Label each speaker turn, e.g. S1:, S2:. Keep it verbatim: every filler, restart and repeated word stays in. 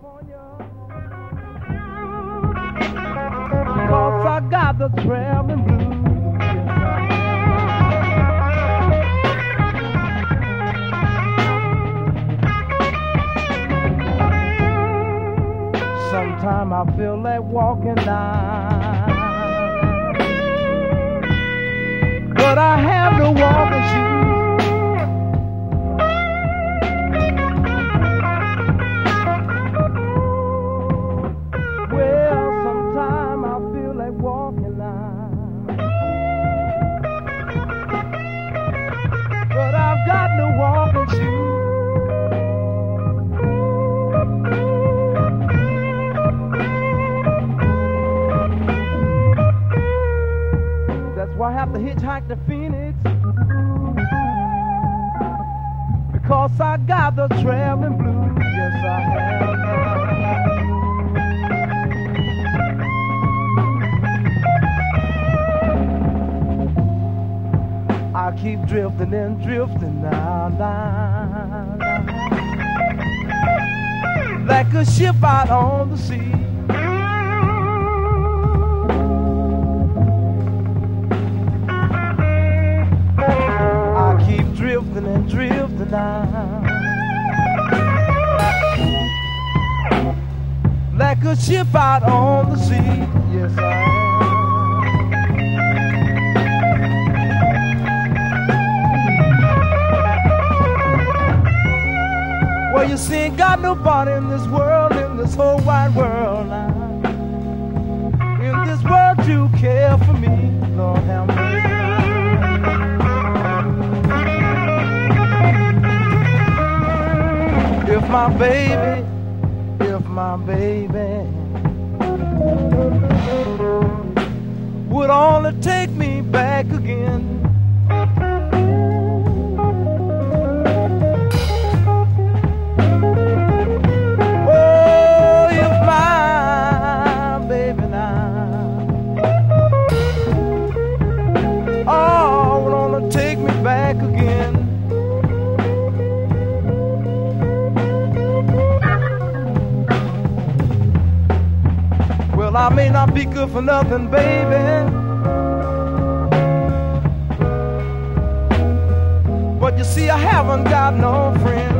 S1: California, 'cause I got the traveling blues. Sometimes I feel like walking down, but I have no walking shoes. Well, sometimes I feel like walking down, but I've got no walking shoes. I have to hitchhike to Phoenix, because I got the traveling blues. Yes, I have. I keep drifting and drifting down, down, down, like a ship out on the sea. Drifting and drifting down, like a ship out on the sea. Yes, I am. Well, you see, ain't got nobody in this world, in this whole wide world now, in this world to care for me. Lord have mercy. If my baby, if my baby would only take me back again. Oh, if my baby now, oh, would only take me back again. I may not be good for nothing, baby, but you see, I haven't got no friends.